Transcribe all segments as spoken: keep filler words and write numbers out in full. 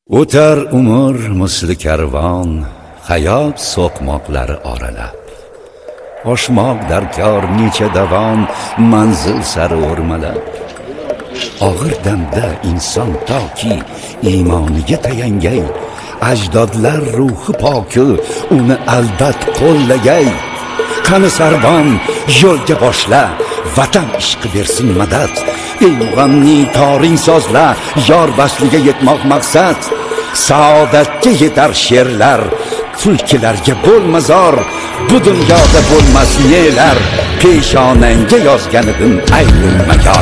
O'tar umr misli karvon, hayot so'qmoqlari oralab. Oshmoq darkor necha davon, manzil sari o'rmalab. Og'ir damda inson toki iymoniga tayangay, ajdodlar ruhi poki uni albat qo'llagay. Qani sarvon yo'lga boshla, vatan ishqi bersin madad. Ey g'amni toring sozla, yor vasliga yetmoq maqsad. Saodatga yetar she'rlar, tulkilarga bo'lmazor. Bu dunyoda bo'lmas nelar, peshonangga yozganidim aylul mayor.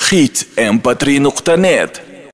hit m p three nuqta net